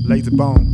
Lazy Bone,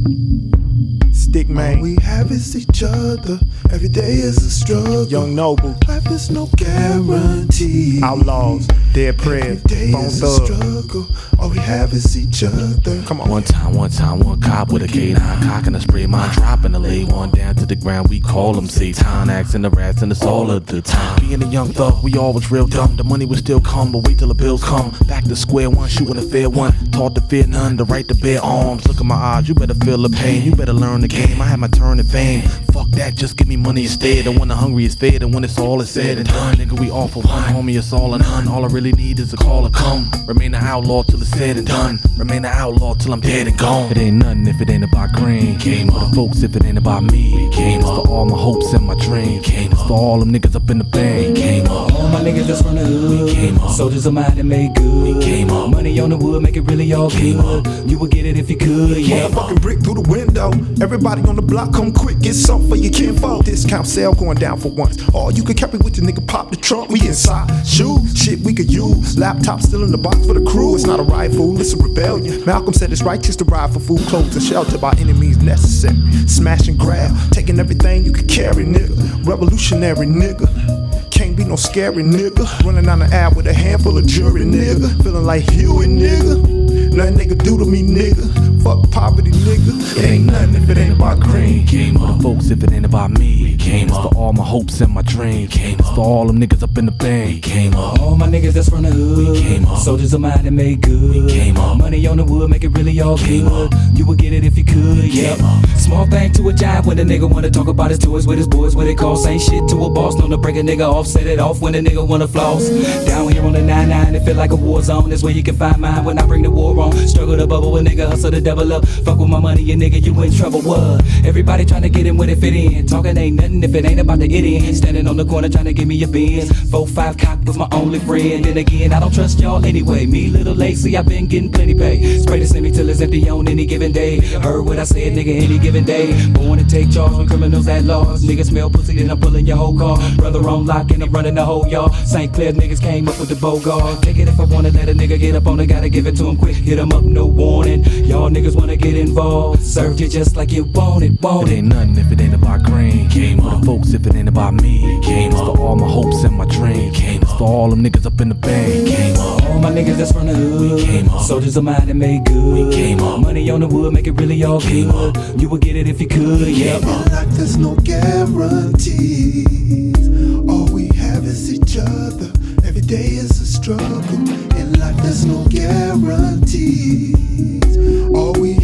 Stick Man. All we have is each other. Every day is a struggle. Young Noble. Life is no guarantee. Outlaws, Dead Prez, Every day Bone is a Thug. struggle. All we have is each other. Come on. One time, one cop with a K9 cock and a spray, mine dropping the lay one down to the ground. We call them Satan, asking the rats, and it's all of the time. Being a young thug, we always real dumb. The money would still come, but wait till the bills come. Back to square one, shooting a fair one. Taught to fear none, the right to bear arms. Look at my eyes, you better feel the pain. You better learn the game. I had my turn in fame. Fuck that, just give me money instead. And when the hungry is fed, and when it's all is said and done, nigga, we all for one. Homie, it's all or none. All I really need is a call to come. Remain an outlaw till it's said and done. Remain an outlaw till I'm dead and gone. It ain't nothing if it ain't about green. Came for the folks if it ain't about me. Came for all my hopes and my dreams. Came for all them niggas up in the bank. Came up. All my niggas that's from the hood. Came up. Soldiers of mine that made good. Came up. Money on the wood, make it really all good. You would get it if you could, yeah. Motherfucking brick through the window. Everybody on the block, come quick, get something for your kinfolk. Discount sale going down for once. Or you could carry with your nigga, pop the trunk. We inside shoes, shit we could use. Laptop still in the box for the crew. It's not a rifle, it's a rebellion. Malcolm said it's righteous to ride for food, clothes, and shelter by any means necessary. Smash and grab, taking everything you could carry, nigga. Revolutionary nigga. Can't be no scary nigga. Running down the aisle with a handful of jury, nigga. Feeling like Huey, nigga. Nothing they could do to me, nigga. Fuck poverty, nigga. It ain't nothing if it ain't about green. Came for the folks if it ain't about me. Came for all my hopes and my dreams. Came for all them niggas up in the bank. Came up. All my niggas that's from the hood. Came up. Soldiers of mine that made good. Came up. Money on the wood, make it really all good. You would get it if you could, yeah. Small thing to a giant when a nigga wanna talk about his toys with his boys. What it costs ain't shit to a boss. Known to break a nigga off, set it off when a nigga wanna floss. Down here on the 9-9, it feel like a war zone. That's where you can find mine when I bring the war on. Struggle to bubble, a nigga hustle to double up. Fuck with my money, and nigga, you in trouble, what? Everybody tryna get in when it fit in. Talking ain't nothing if it ain't about the it in. Standing on the corner tryna give me a Benz. 4-5 cock was my only friend. Then again, I don't trust y'all anyway. Me, little lazy, I been getting plenty pay. Spray the semi till it's empty on any given day. Heard what I said, nigga, any given day. Born to take charge when criminals at large. Niggas smell pussy, then I'm pulling your whole car. Brother on lock and I'm running the whole yard. St. Clair niggas came up with the Bogart. Take it if I wanna let a nigga get up on it, gotta give it to him quick. Hit him up, no warning. Y'all niggas wanna get involved. Served you just like you want it, want It it. ain't nothing if it ain't about green. Came for the folks if it ain't about me. Came for all my hopes and my dreams. Came for all them niggas up in the bank. Came up. All my niggas that's from the hood. Came up. Soldiers of mine that made good. Came up. Money on the wood, make it really all good. You would get it if you could, yeah. In life there's no guarantees. All we have is each other. Every day is a struggle. In life there's no guarantees. All we